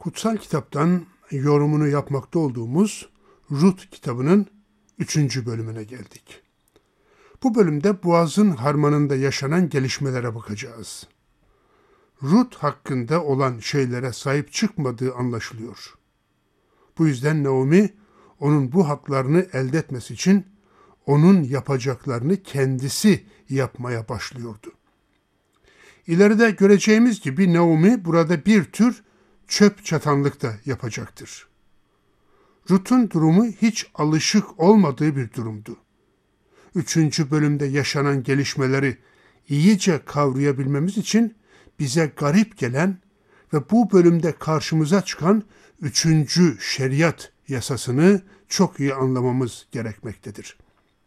Kutsal kitaptan yorumunu yapmakta olduğumuz Rut kitabının 3. bölümüne geldik. Bu bölümde Boaz'ın harmanında yaşanan gelişmelere bakacağız. Rut hakkında olan şeylere sahip çıkmadığı anlaşılıyor. Bu yüzden Naomi onun bu haklarını elde etmesi için onun yapacaklarını kendisi yapmaya başlıyordu. İleride göreceğimiz gibi Naomi burada bir tür çöp çatanlık da yapacaktır. Rut'un durumu hiç alışık olmadığı bir durumdu. 3. bölümde yaşanan gelişmeleri iyice kavrayabilmemiz için bize garip gelen ve bu bölümde karşımıza çıkan 3. şeriat yasasını çok iyi anlamamız gerekmektedir.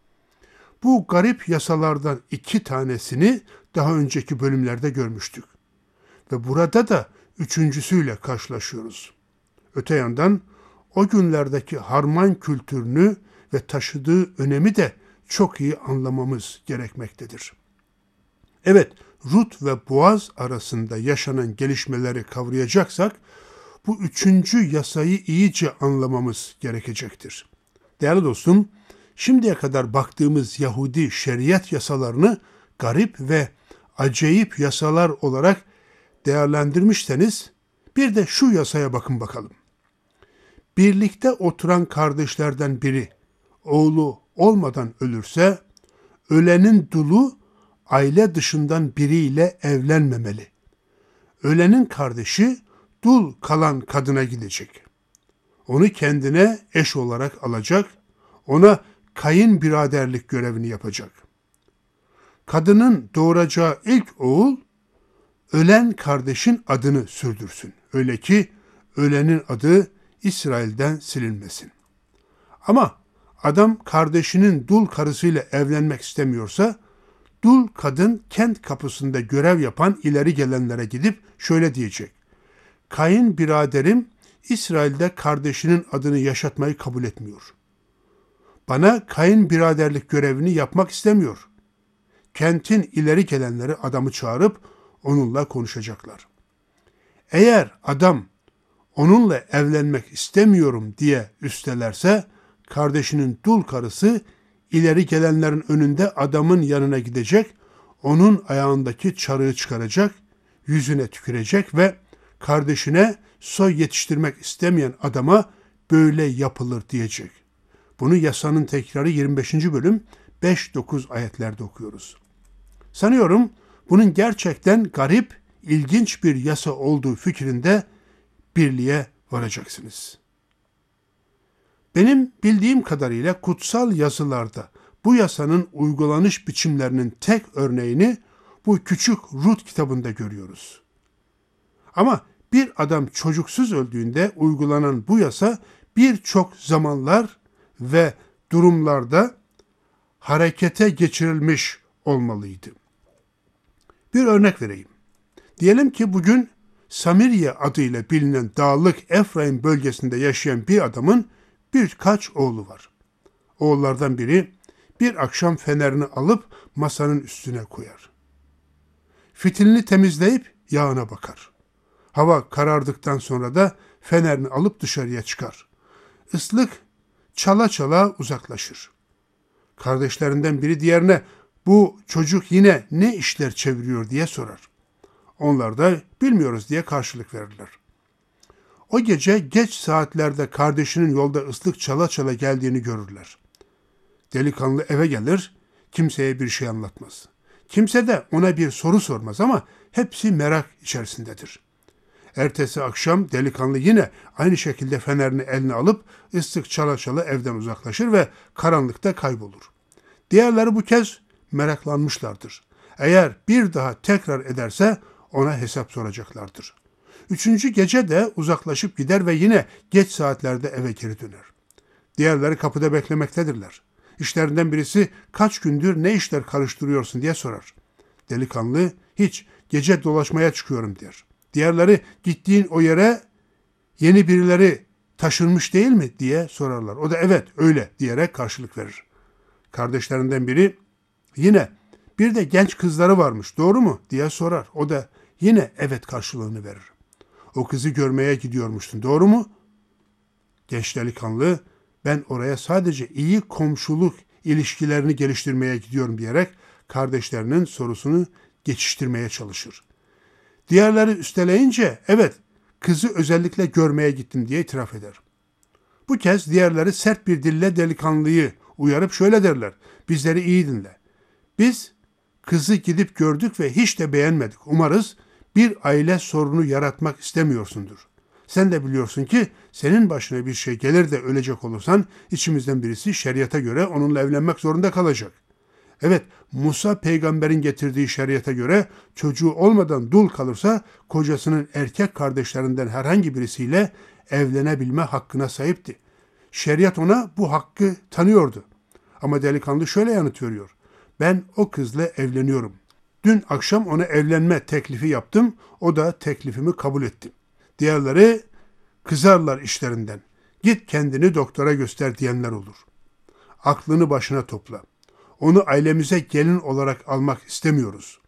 Bu garip yasalardan 2 tanesini daha önceki bölümlerde görmüştük. Ve burada da 3.'süyle karşılaşıyoruz. Öte yandan o günlerdeki harman kültürünü ve taşıdığı önemi de çok iyi anlamamız gerekmektedir. Evet, Rut ve Boaz arasında yaşanan gelişmeleri kavrayacaksak, bu 3. yasayı iyice anlamamız gerekecektir. Değerli dostum, şimdiye kadar baktığımız Yahudi şeriat yasalarını garip ve acayip yasalar olarak değerlendirmişseniz, bir de şu yasaya bakın bakalım. Birlikte oturan kardeşlerden biri oğlu olmadan ölürse, ölenin dulu aile dışından biriyle evlenmemeli. Ölenin kardeşi dul kalan kadına gidecek. Onu kendine eş olarak alacak, ona kayınbiraderlik görevini yapacak. Kadının doğuracağı ilk oğul, ölen kardeşin adını sürdürsün. Öyle ki ölenin adı İsrail'den silinmesin. Ama adam kardeşinin dul karısıyla evlenmek istemiyorsa, dul kadın kent kapısında görev yapan ileri gelenlere gidip şöyle diyecek. Kayınbiraderim İsrail'de kardeşinin adını yaşatmayı kabul etmiyor. Bana kayınbiraderlik görevini yapmak istemiyor. Kentin ileri gelenleri adamı çağırıp onunla konuşacaklar. Eğer adam onunla evlenmek istemiyorum diye üstelerse, kardeşinin dul karısı ileri gelenlerin önünde adamın yanına gidecek, onun ayağındaki çarığı çıkaracak, yüzüne tükürecek ve kardeşine soy yetiştirmek istemeyen adama böyle yapılır diyecek. Bunu yasanın tekrarı 25. bölüm 5-9 ayetlerde okuyoruz. Sanıyorum bunun gerçekten garip, ilginç bir yasa olduğu fikrinde birliğe varacaksınız. Benim bildiğim kadarıyla kutsal yazılarda bu yasanın uygulanış biçimlerinin tek örneğini bu küçük Rut kitabında görüyoruz. Ama bir adam çocuksuz öldüğünde uygulanan bu yasa birçok zamanlar ve durumlarda harekete geçirilmiş olmalıydı. Bir örnek vereyim. Diyelim ki bugün Samiriye adıyla bilinen dağlık Efraim bölgesinde yaşayan bir adamın birkaç oğlu var. Oğullardan biri bir akşam fenerini alıp masanın üstüne koyar. Fitilini temizleyip yağına bakar. Hava karardıktan sonra da fenerini alıp dışarıya çıkar. Islık çala çala uzaklaşır. Kardeşlerinden biri diğerine bu çocuk yine ne işler çeviriyor diye sorar. Onlar da bilmiyoruz diye karşılık verirler. O gece geç saatlerde kardeşinin yolda ıslık çala çala geldiğini görürler. Delikanlı eve gelir, kimseye bir şey anlatmaz. Kimse de ona bir soru sormaz ama hepsi merak içerisindedir. Ertesi akşam delikanlı yine aynı şekilde fenerini eline alıp ıslık çala çala evden uzaklaşır ve karanlıkta kaybolur. Diğerleri bu kez meraklanmışlardır. Eğer bir daha tekrar ederse ona hesap soracaklardır. 3. gece de uzaklaşıp gider ve yine geç saatlerde eve geri döner. Diğerleri kapıda beklemektedirler. İşlerinden birisi kaç gündür ne işler karıştırıyorsun diye sorar. Delikanlı hiç gece dolaşmaya çıkıyorum der. Diğerleri gittiğin o yere yeni birileri taşınmış değil mi diye sorarlar. O da evet öyle diyerek karşılık verir. Kardeşlerinden biri yine bir de genç kızları varmış doğru mu diye sorar. O da yine evet karşılığını verir. o kızı görmeye gidiyormuştun, doğru mu? Genç delikanlı, ben oraya sadece iyi komşuluk ilişkilerini geliştirmeye gidiyorum diyerek kardeşlerinin sorusunu geçiştirmeye çalışır. Diğerleri üsteleyince evet kızı özellikle görmeye gittim diye itiraf eder. Bu kez diğerleri sert bir dille delikanlıyı uyarıp şöyle derler. Bizleri iyi dinle. Biz kızı gidip gördük ve hiç de beğenmedik. Umarız bir aile sorunu yaratmak istemiyorsundur. Sen de biliyorsun ki senin başına bir şey gelir de ölecek olursan içimizden birisi şeriata göre onunla evlenmek zorunda kalacak. Evet, Musa peygamberin getirdiği şeriata göre çocuğu olmadan dul kalırsa kocasının erkek kardeşlerinden herhangi birisiyle evlenebilme hakkına sahipti. Şeriat ona bu hakkı tanıyordu. Ama delikanlı şöyle yanıt veriyor. Ben o kızla evleniyorum. Dün akşam ona evlenme teklifi yaptım. O da teklifimi kabul etti. Diğerleri kızarlar işlerinden. Git kendini doktora göster diyenler olur. Aklını başına topla. Onu ailemize gelin olarak almak istemiyoruz.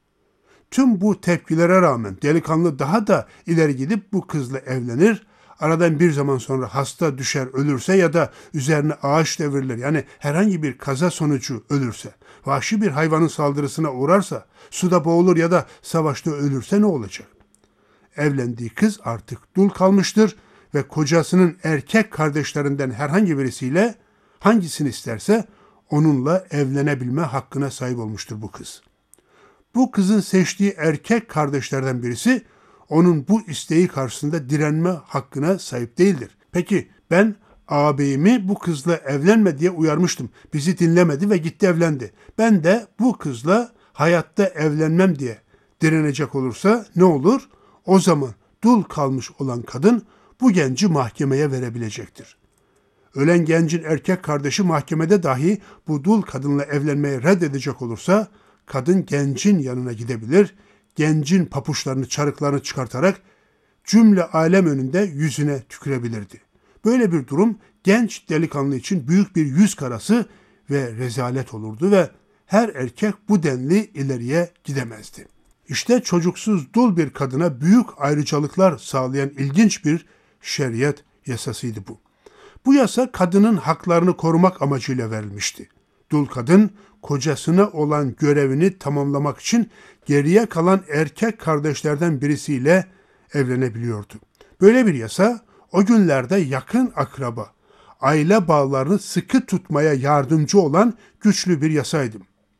Tüm bu tepkilere rağmen delikanlı daha da ileri gidip bu kızla evlenir. Aradan bir zaman sonra hasta düşer ölürse ya da üzerine ağaç devrilir yani herhangi bir kaza sonucu ölürse, vahşi bir hayvanın saldırısına uğrarsa, suda boğulur ya da savaşta ölürse ne olacak? Evlendiği kız artık dul kalmıştır ve kocasının erkek kardeşlerinden herhangi birisiyle hangisini isterse onunla evlenebilme hakkına sahip olmuştur bu kız. Bu kızın seçtiği erkek kardeşlerden birisi onun bu isteği karşısında direnme hakkına sahip değildir. Peki ben ağabeyimi bu kızla evlenme diye uyarmıştım. Bizi dinlemedi ve gitti evlendi. Ben de bu kızla hayatta evlenmem diye direnecek olursa ne olur? O zaman dul kalmış olan kadın bu genci mahkemeye verebilecektir. Ölen gencin erkek kardeşi mahkemede dahi bu dul kadınla evlenmeyi reddedecek olursa kadın gencin yanına gidebilir, gencin papuçlarını, çarıklarını çıkartarak cümle alem önünde yüzüne tükürebilirdi. Böyle bir durum genç delikanlı için büyük bir yüz karası ve rezalet olurdu ve her erkek bu denli ileriye gidemezdi. İşte çocuksuz dul bir kadına büyük ayrıcalıklar sağlayan ilginç bir şeriat yasasıydı bu. Bu yasa kadının haklarını korumak amacıyla verilmişti. Dul kadın kocasına olan görevini tamamlamak için geriye kalan erkek kardeşlerden birisiyle evlenebiliyordu. Böyle bir yasa o günlerde yakın akraba, aile bağlarını sıkı tutmaya yardımcı olan güçlü bir yasaydı.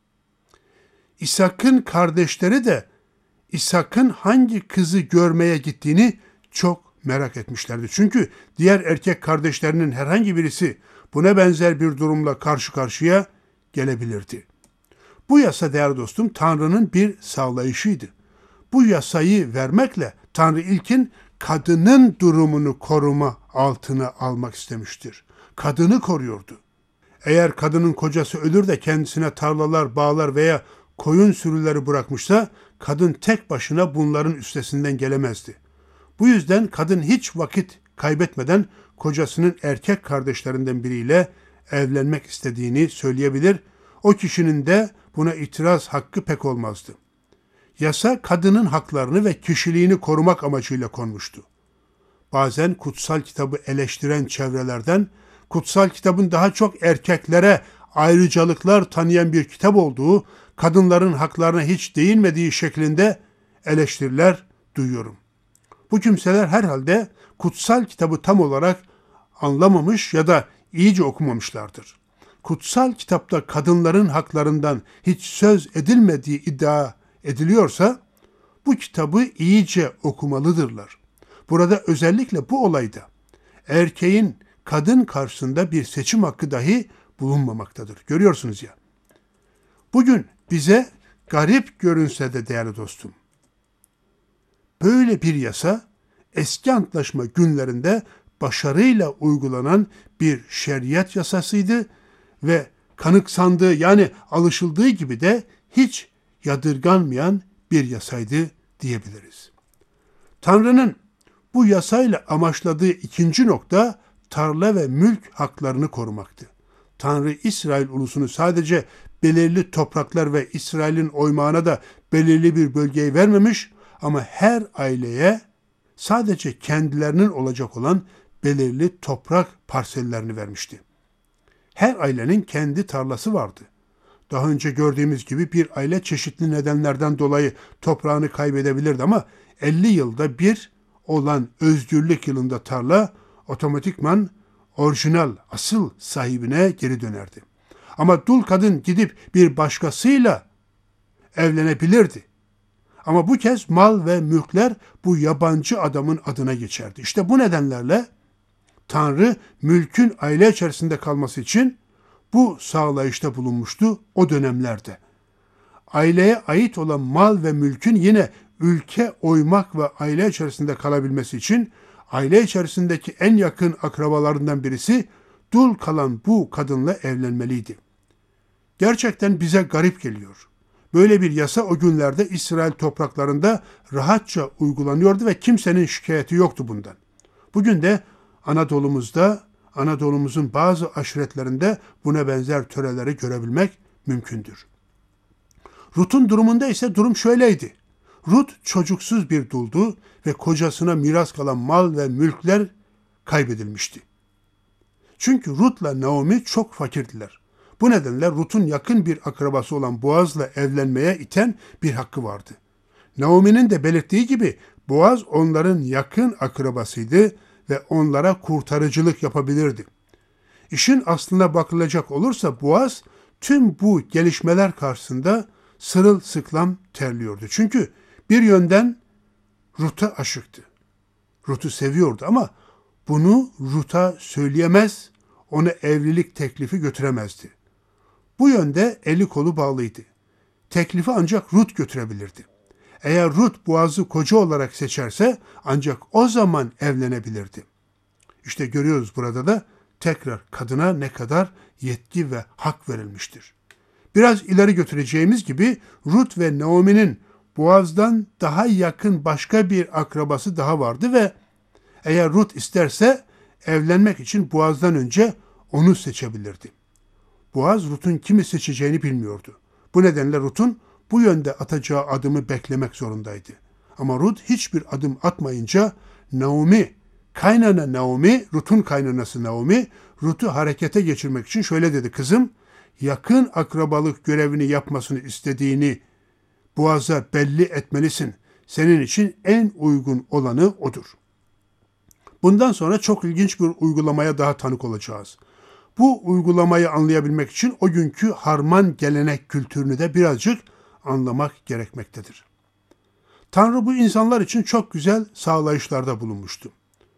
İshak'ın kardeşleri de İshak'ın hangi kızı görmeye gittiğini çok merak etmişlerdi. Çünkü diğer erkek kardeşlerinin herhangi birisi buna benzer bir durumla karşı karşıya gelebilirdi. Bu yasa değerli dostum Tanrı'nın bir sağlayışıydı. Bu yasayı vermekle Tanrı ilkin kadının durumunu koruma altına almak istemiştir. Kadını koruyordu. Eğer kadının kocası ölür de kendisine tarlalar, bağlar veya koyun sürüleri bırakmışsa kadın tek başına bunların üstesinden gelemezdi. Bu yüzden kadın hiç vakit kaybetmeden kocasının erkek kardeşlerinden biriyle evlenmek istediğini söyleyebilir. O kişinin de buna itiraz hakkı pek olmazdı. Yasa kadının haklarını ve kişiliğini korumak amacıyla konmuştu. Bazen kutsal kitabı eleştiren çevrelerden kutsal kitabın daha çok erkeklere ayrıcalıklar tanıyan bir kitap olduğu, kadınların haklarına hiç değinmediği şeklinde eleştiriler duyuyorum. Bu kimseler herhalde kutsal kitabı tam olarak anlamamış ya da iyice okumamışlardır. Kutsal kitapta kadınların haklarından hiç söz edilmediği iddia ediliyorsa bu kitabı iyice okumalıdırlar. Burada özellikle bu olayda erkeğin kadın karşısında bir seçim hakkı dahi bulunmamaktadır. Görüyorsunuz ya. Bugün bize garip görünse de değerli dostum, böyle bir yasa eski antlaşma günlerinde başarıyla uygulanan bir şeriat yasasıydı ve kanıksandığı yani alışıldığı gibi de hiç yadırganmayan bir yasaydı diyebiliriz. Tanrı'nın bu yasayla amaçladığı ikinci nokta tarla ve mülk haklarını korumaktı. Tanrı İsrail ulusunu sadece belirli topraklar ve İsrail'in oymağına da belirli bir bölgeyi vermemiş ama her aileye sadece kendilerinin olacak olan belirli toprak parsellerini vermişti. Her ailenin kendi tarlası vardı. Daha önce gördüğümüz gibi bir aile çeşitli nedenlerden dolayı toprağını kaybedebilirdi ama 50 yılda bir olan özgürlük yılında tarla otomatikman orijinal, asıl sahibine geri dönerdi. Ama dul kadın gidip bir başkasıyla evlenebilirdi. Ama bu kez mal ve mülkler bu yabancı adamın adına geçerdi. İşte bu nedenlerle Tanrı mülkün aile içerisinde kalması için bu sağlayışta bulunmuştu o dönemlerde. Aileye ait olan mal ve mülkün yine ülke oymak ve aile içerisinde kalabilmesi için aile içerisindeki en yakın akrabalarından birisi dul kalan bu kadınla evlenmeliydi. Gerçekten bize garip geliyor. Böyle bir yasa o günlerde İsrail topraklarında rahatça uygulanıyordu ve kimsenin şikayeti yoktu bundan. Bugün de Anadolu'muzun bazı aşiretlerinde buna benzer töreleri görebilmek mümkündür. Rut'un durumunda ise durum şöyleydi. Rut çocuksuz bir duldu ve kocasına miras kalan mal ve mülkler kaybedilmişti. Çünkü Rut'la Naomi çok fakirdiler. Bu nedenle Rut'un yakın bir akrabası olan Boaz'la evlenmeye iten bir hakkı vardı. Naomi'nin de belirttiği gibi Boaz onların yakın akrabasıydı ve onlara kurtarıcılık yapabilirdi. İşin aslına bakılacak olursa Boaz tüm bu gelişmeler karşısında sırılsıklam terliyordu. Çünkü bir yönden Rut'a aşıktı. Rut'u seviyordu ama bunu Rut'a söyleyemez, ona evlilik teklifi götüremezdi. Bu yönde eli kolu bağlıydı. Teklifi ancak Rut götürebilirdi. Eğer Rut Boaz'ı koca olarak seçerse ancak o zaman evlenebilirdi. İşte görüyoruz burada da tekrar kadına ne kadar yetki ve hak verilmiştir. Biraz ileri götüreceğimiz gibi Rut ve Naomi'nin Boaz'dan daha yakın başka bir akrabası daha vardı ve eğer Rut isterse evlenmek için Boaz'dan önce onu seçebilirdi. Boaz Rut'un kimi seçeceğini bilmiyordu. Bu nedenle Rut'un bu yönde atacağı adımı beklemek zorundaydı. Ama Rut hiçbir adım atmayınca Rut'un kaynanası Naomi, Rut'u harekete geçirmek için şöyle dedi: kızım, yakın akrabalık görevini yapmasını istediğini Boaz'a belli etmelisin. Senin için en uygun olanı odur. Bundan sonra çok ilginç bir uygulamaya daha tanık olacağız. Bu uygulamayı anlayabilmek için o günkü Harman gelenek kültürünü de birazcık anlamak gerekmektedir. Tanrı bu insanlar için çok güzel sağlayışlarda bulunmuştu.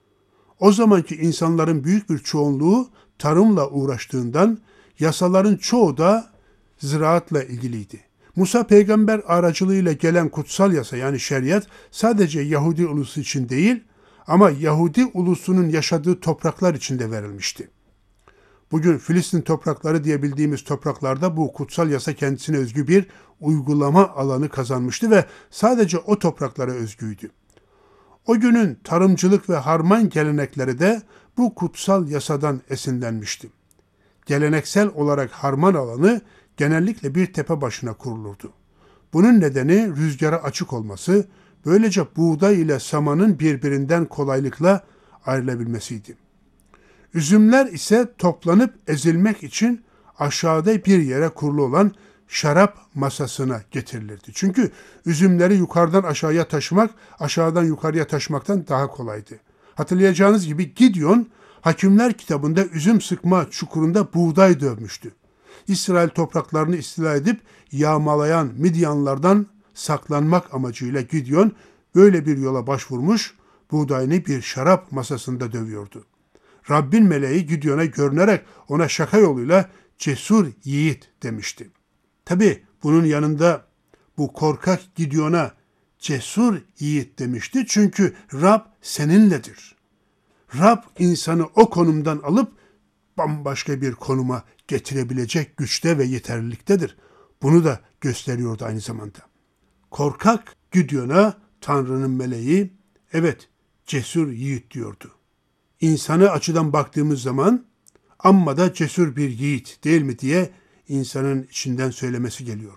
O zamanki insanların büyük bir çoğunluğu tarımla uğraştığından yasaların çoğu da ziraatla ilgiliydi. Musa peygamber aracılığıyla gelen kutsal yasa yani şeriat sadece Yahudi ulusu için değil ama Yahudi ulusunun yaşadığı topraklar için de verilmişti. Bugün Filistin toprakları diye bildiğimiz topraklarda bu kutsal yasa kendisine özgü bir uygulama alanı kazanmıştı ve sadece o topraklara özgüydü. O günün tarımcılık ve harman gelenekleri de bu kutsal yasadan esinlenmişti. Geleneksel olarak harman alanı genellikle bir tepe başına kurulurdu. Bunun nedeni rüzgara açık olması, böylece buğday ile samanın birbirinden kolaylıkla ayrılabilmesiydi. Üzümler ise toplanıp ezilmek için aşağıda bir yere kurulu olan şarap masasına getirilirdi. Çünkü üzümleri yukarıdan aşağıya taşımak, aşağıdan yukarıya taşımaktan daha kolaydı. Hatırlayacağınız gibi Gideon, Hakimler kitabında üzüm sıkma çukurunda buğday dövmüştü. İsrail topraklarını istila edip yağmalayan Midyanlardan saklanmak amacıyla Gideon böyle bir yola başvurmuş, buğdayını bir şarap masasında dövüyordu. Rabbin meleği Gideon'a görünerek ona şaka yoluyla cesur yiğit demişti. Tabi bunun yanında bu korkak Gideon'a cesur yiğit demişti çünkü Rab seninledir. Rab insanı o konumdan alıp bambaşka bir konuma getirebilecek güçte ve yeterliliktedir. Bunu da gösteriyordu aynı zamanda. Korkak Gideon'a Tanrı'nın meleği evet cesur yiğit diyordu. İnsana açıdan baktığımız zaman amma da cesur bir yiğit değil mi diye insanın içinden söylemesi geliyor.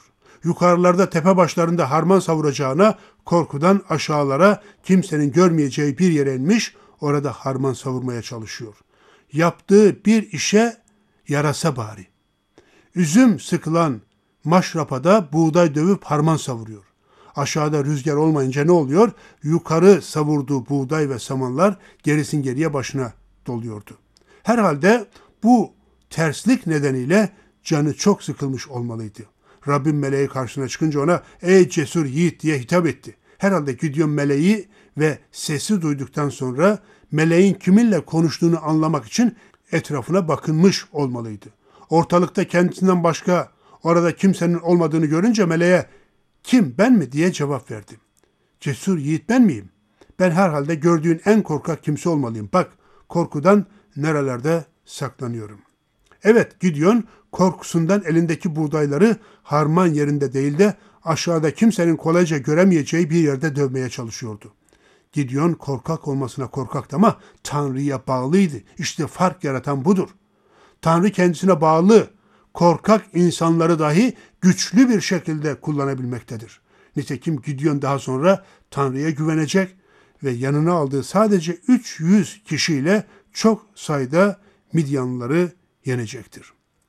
Yukarılarda tepe başlarında harman savuracağına korkudan aşağılara kimsenin görmeyeceği bir yere inmiş, orada harman savurmaya çalışıyor. Yaptığı bir işe yarasa bari. Üzüm sıkılan maşrapada buğday dövüp harman savuruyor. Aşağıda rüzgar olmayınca ne oluyor? Yukarı savurduğu buğday ve samanlar gerisin geriye başına doluyordu. Herhalde bu terslik nedeniyle canı çok sıkılmış olmalıydı. Rabbim meleği karşısına çıkınca ona ey cesur yiğit diye hitap etti. Herhalde Gideon meleği ve sesi duyduktan sonra meleğin kiminle konuştuğunu anlamak için etrafına bakınmış olmalıydı. Ortalıkta kendisinden başka orada kimsenin olmadığını görünce meleğe kim ben mi diye cevap verdi. Cesur yiğit ben miyim? Ben herhalde gördüğün en korkak kimse olmalıyım. Bak korkudan nerelerde saklanıyorum. Evet Gideon korkusundan elindeki buğdayları harman yerinde değil de aşağıda kimsenin kolayca göremeyeceği bir yerde dövmeye çalışıyordu. Gideon korkak olmasına korkaktı ama Tanrı'ya bağlıydı. İşte fark yaratan budur. Tanrı kendisine bağlı, korkak insanları dahi güçlü bir şekilde kullanabilmektedir. Nitekim Gideon daha sonra Tanrı'ya güvenecek ve yanına aldığı sadece 300 kişiyle çok sayıda Midyanlıları yenecektir.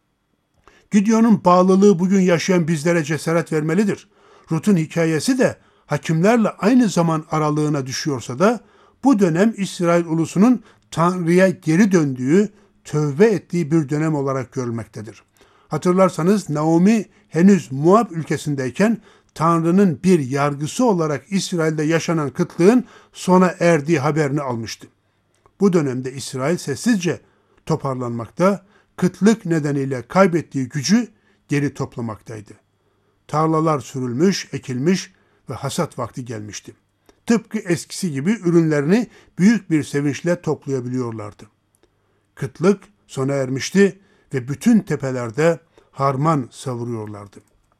Gideon'un bağlılığı bugün yaşayan bizlere cesaret vermelidir. Rut'un hikayesi de hakimlerle aynı zaman aralığına düşüyorsa da bu dönem İsrail ulusunun Tanrı'ya geri döndüğü, tövbe ettiği bir dönem olarak görülmektedir. Hatırlarsanız Naomi henüz Moab ülkesindeyken Tanrı'nın bir yargısı olarak İsrail'de yaşanan kıtlığın sona erdiği haberini almıştı. Bu dönemde İsrail sessizce toparlanmakta, kıtlık nedeniyle kaybettiği gücü geri toplamaktaydı. Tarlalar sürülmüş, ekilmiş ve hasat vakti gelmişti. Tıpkı eskisi gibi ürünlerini büyük bir sevinçle toplayabiliyorlardı. Kıtlık sona ermişti ve bütün tepelerde harman savuruyorlardı.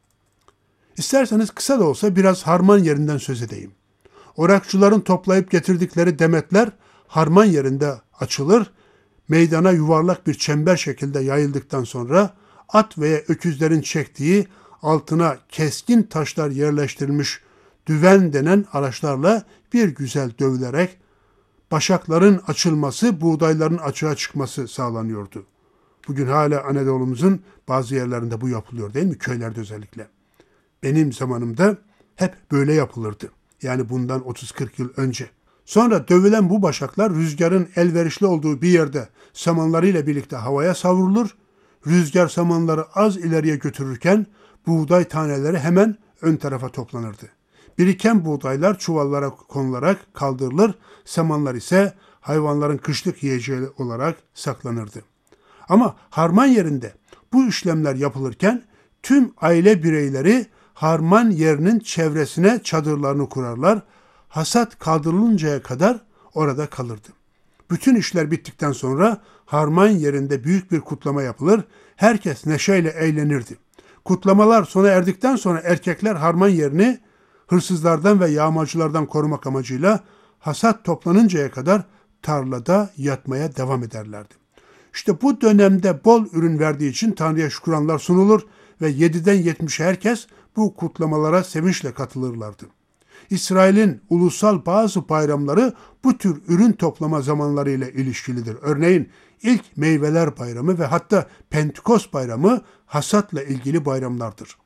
İsterseniz kısa da olsa biraz harman yerinden söz edeyim. Orakçıların toplayıp getirdikleri demetler harman yerinde açılır, meydana yuvarlak bir çember şekilde yayıldıktan sonra at veya öküzlerin çektiği altına keskin taşlar yerleştirilmiş düven denen araçlarla bir güzel dövülerek başakların açılması, buğdayların açığa çıkması sağlanıyordu. Bugün hala Anadolu'muzun bazı yerlerinde bu yapılıyor değil mi? Köylerde özellikle. Benim zamanımda hep böyle yapılırdı. Yani bundan 30-40 yıl önce. Sonra dövülen bu başaklar rüzgarın elverişli olduğu bir yerde samanlarıyla birlikte havaya savrulur. Rüzgar samanları az ileriye götürürken buğday taneleri hemen ön tarafa toplanırdı. Biriken buğdaylar çuvallara konularak kaldırılır, samanlar ise hayvanların kışlık yiyeceği olarak saklanırdı. Ama harman yerinde bu işlemler yapılırken tüm aile bireyleri harman yerinin çevresine çadırlarını kurarlar, hasat kaldırılıncaya kadar orada kalırdı. Bütün işler bittikten sonra harman yerinde büyük bir kutlama yapılır, herkes neşeyle eğlenirdi. Kutlamalar sona erdikten sonra erkekler harman yerini hırsızlardan ve yağmacılardan korumak amacıyla hasat toplanıncaya kadar tarlada yatmaya devam ederlerdi. İşte bu dönemde bol ürün verdiği için Tanrı'ya şükranlar sunulur ve 7'den 70'e herkes bu kutlamalara sevinçle katılırlardı. İsrail'in ulusal bazı bayramları bu tür ürün toplama zamanları ile ilişkilidir. Örneğin ilk meyveler bayramı ve hatta Pentekost bayramı hasatla ilgili bayramlardır.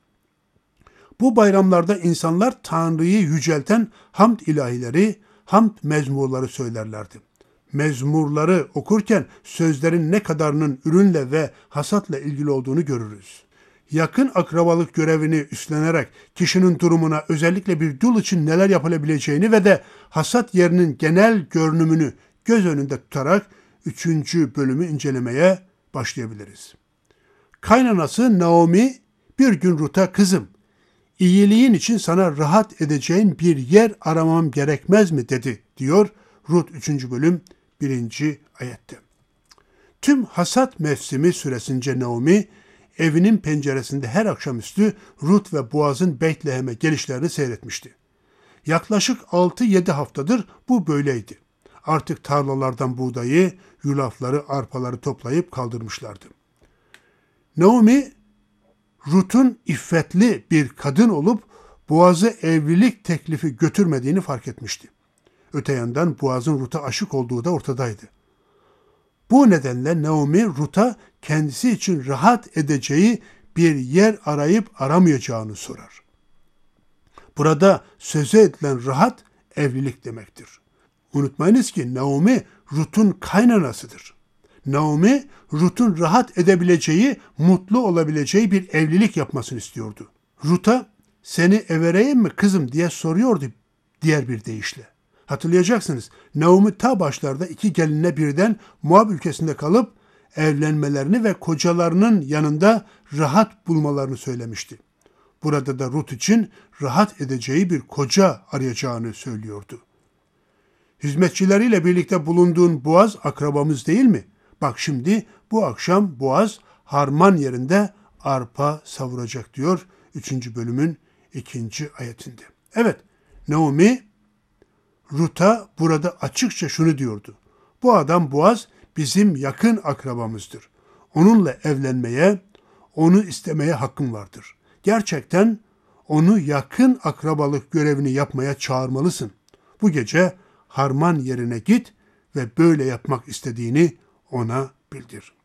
Bu bayramlarda insanlar Tanrı'yı yücelten hamd ilahileri, hamd mezmurları söylerlerdi. Mezmurları okurken sözlerin ne kadarının ürünle ve hasatla ilgili olduğunu görürüz. Yakın akrabalık görevini üstlenerek kişinin durumuna özellikle bir dul için neler yapılabileceğini ve de hasat yerinin genel görünümünü göz önünde tutarak 3. bölümü incelemeye başlayabiliriz. Kaynanası Naomi bir gün Rut'a kızım, iyiliğin için sana rahat edeceğin bir yer aramam gerekmez mi dedi diyor Rut 3. bölüm 1. ayette. Tüm hasat mevsimi süresince Naomi evinin penceresinde her akşamüstü Rut ve Boaz'ın Beytlehem'e gelişlerini seyretmişti. Yaklaşık 6-7 haftadır bu böyleydi. Artık tarlalardan buğdayı, yulafları, arpaları toplayıp kaldırmışlardı. Naomi, Rut'un iffetli bir kadın olup Boaz'ı evlilik teklifi götürmediğini fark etmişti. Öte yandan Boaz'ın Rut'a aşık olduğu da ortadaydı. Bu nedenle Naomi Rut'a kendisi için rahat edeceği bir yer arayıp aramayacağını sorar. Burada söze edilen rahat evlilik demektir. Unutmayınız ki Naomi Rut'un kaynanasıdır. Naomi Rut'un rahat edebileceği, mutlu olabileceği bir evlilik yapmasını istiyordu. Rut'a seni evereyim mi kızım diye soruyordu diğer bir deyişle. Hatırlayacaksınız, Naomi ta başlarda iki gelinle birden Moab ülkesinde kalıp evlenmelerini ve kocalarının yanında rahat bulmalarını söylemişti. Burada da Rut için rahat edeceği bir koca arayacağını söylüyordu. Hizmetçileriyle birlikte bulunduğun Boaz akrabamız değil mi? Bak şimdi bu akşam Boaz harman yerinde arpa savuracak diyor 3. bölümün 2. ayetinde. Evet, Naomi Rut'a burada açıkça şunu diyordu. Bu adam Boaz bizim yakın akrabamızdır. Onunla evlenmeye, onu istemeye hakkın vardır. Gerçekten onu yakın akrabalık görevini yapmaya çağırmalısın. Bu gece harman yerine git ve böyle yapmak istediğini ona bildir.